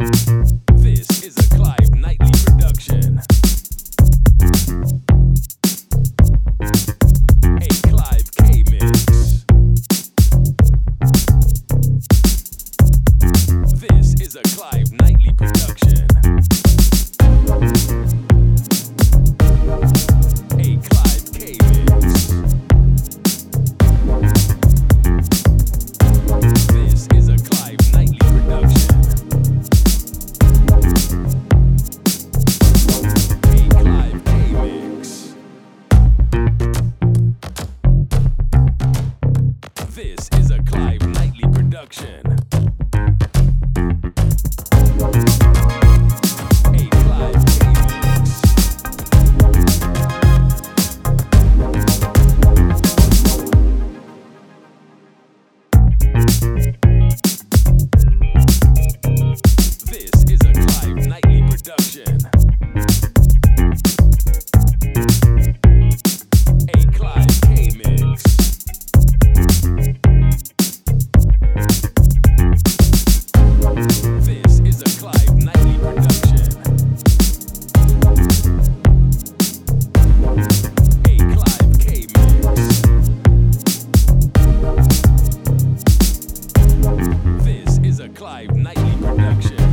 This is a Clive Nightly production. A Clive K mix. This is a Clive Nightly production. A Clive K mix. This is a Clive Nightly production. A Clive K mix. This is a Clive Nightly production. A Clive K mix. This is a Clive Nightly production. A Clive K mix. This is a Clive Nightly production. A Clive K mix. This is a Clive Nightly production.